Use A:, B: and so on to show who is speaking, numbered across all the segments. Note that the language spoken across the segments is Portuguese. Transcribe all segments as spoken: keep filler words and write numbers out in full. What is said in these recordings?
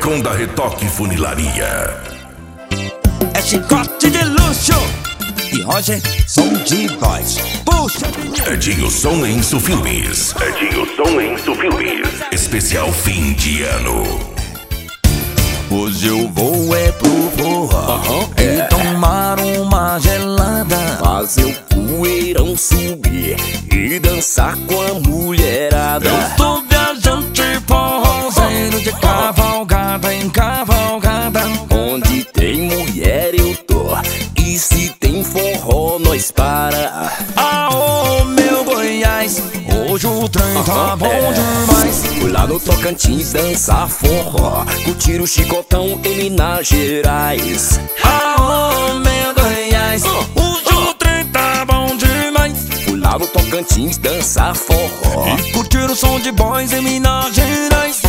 A: Marcão da Retoque Funilaria.
B: É chicote de luxo e Roger, som de voz. Puxa,
A: Edinho Som Enso Filmes. Edinho Som Enso Filmes. Especial fim de ano.
B: Hoje eu vou é pro forró, uhum, e é. tomar uma gelada,
C: fazer o poeirão subir e dançar com a mulherada.
B: Eu sou viajante forrozeiro, de cavalgada em cavalgada.
C: Onde tem mulher eu tô, e se tem forró nós para.
B: Aô, meu Goiás, hoje o trem tá bom é. demais.
C: Fui lá no Tocantins dançar forró, curtir o chicotão em Minas Gerais.
B: Aô, meu Goiás, hoje o trem tá bom demais.
C: Fui lá no Tocantins dançar forró
B: e curtir o som de boys em Minas Gerais.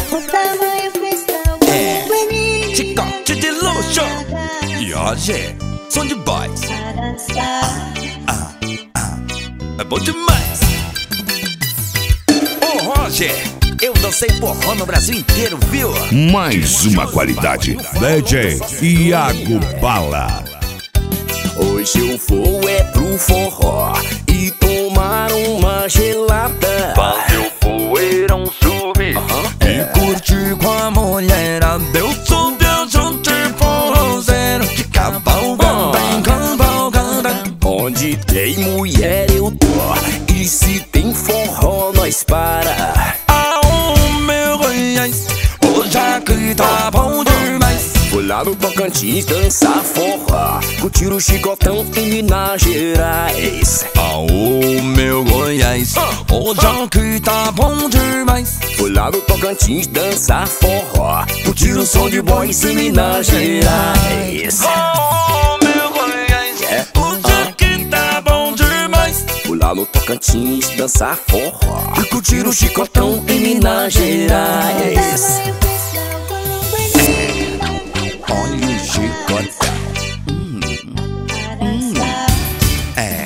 B: É, chicote de luxo e hoje, som de boys. Ah, ah, ah, é bom demais. Ô Roger, eu dancei forró no Brasil inteiro, viu?
A: Mais uma qualidade. D J Iago Bala.
C: Hoje eu vou é pro forró e tomar uma gelada,
B: fazer o poeirão subir uhum, e é. curtir com a mulherada. Eu sou viajante forrozeiro, de cavalgada em cavalgada.
C: Onde tem mulher eu tô, e se tem forró nós para.
B: Aô, meu Goiás, hoje aqui tá bom demais.
C: Fui lá no Tocantins dançar forró, curtir o chicotão em Minas Gerais.
B: Aô, meu Goiás, hoje aqui tá bom demais.
C: Fui lá no Tocantins dançar forró, curtir o som de boys em Minas Gerais.
B: Aô, meu Goiás, é. hoje aqui tá bom demais.
C: Fui lá no Tocantins dançar forró e curtir o chicotão em Minas Gerais.
B: Olha o chicotão. Hum, hum. É.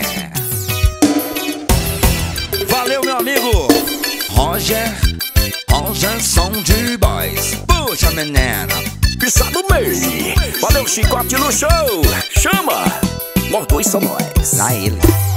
B: Valeu, meu amigo Roger, Roger, som de boys. Puxa, menina,
C: pisa no meio. Valeu, chicote no show. Chama, nós dois somos nós.
B: lá ele.